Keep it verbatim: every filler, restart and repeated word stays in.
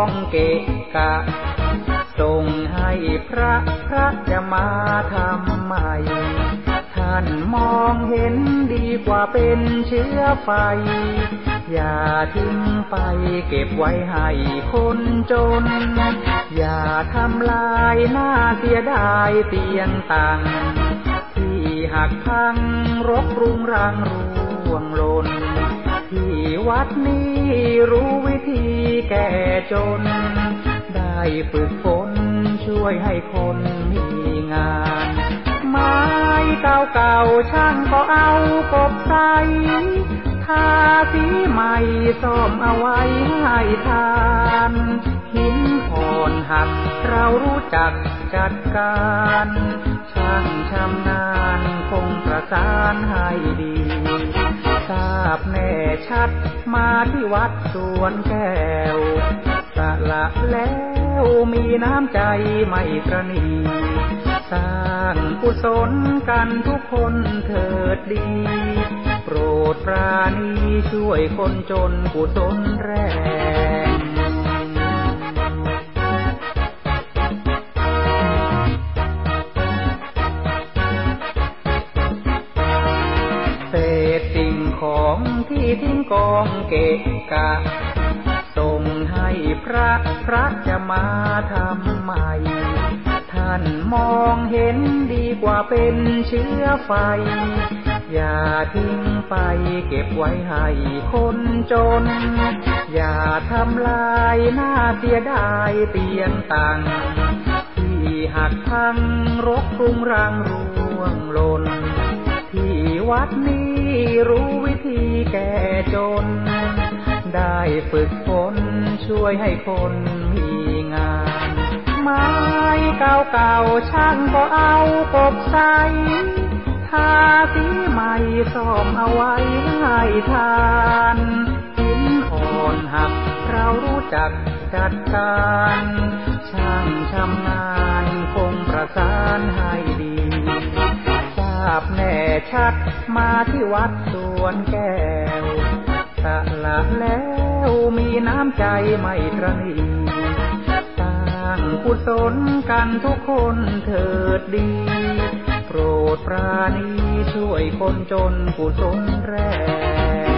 องเกะกะส่งให้พระพระจะมาทำใหม่ท่านมองเห็นดีกว่าเป็นเชื้อไฟอย่าทิ้งไปเก็บไว้ให้คนจนอย่าทำลายหน้าเสียดายเตียงตังที่หักพังรกรุงรังร่วงหล่นที่วัดนี้รู้วิธีแก้จนได้ฝึกฝนช่วยให้คนมีงานไม้เก่าๆช่างก็เอากบใสทาสีใหม่ซ่อมเอาไว้ให้ทานหินอ่อนหักเรารู้จักจัดการช่างชำนาญคงประสานให้ดีทราบแน่ชัดมาที่วัดสวนแก้วสละแล้วมีน้ำใจไม่ตระหนี่สร้างกุศลกันทุกคนเถิดดีโปรดปราณีช่วยคนจนกุศลแรงเศษสิ่งของที่ทิ้งกองเกะกะส่งให้พระพระจะมาทำใหม่ท่านมองเห็นดีกว่าเป็นเชื้อไฟอย่าทิ้งไปเก็บไว้ให้คนจนอย่าทำลายหน้าเสียดายเตียงตังที่หักพังรกรุงรังร่วงหล่นที่วัดนี้รู้วิธีแก้จนได้ฝึกฝนช่วยให้คนมีงานไม้เก่าๆช่างก็เอากบใสทาสีใหม่ซ่อมเอาไว้ให้ทานหินอ่อนหักเรารู้จักจัดการช่างชำนาญคงประสานให้ดีทราบแน่ชัดมาที่วัดสวนแก้วสละแล้วมีน้ำใจไม่ตระหนี่สร้างกุศลกันทุกคนเถิดดีโปรดปราณีช่วยคนจนกุศลแรง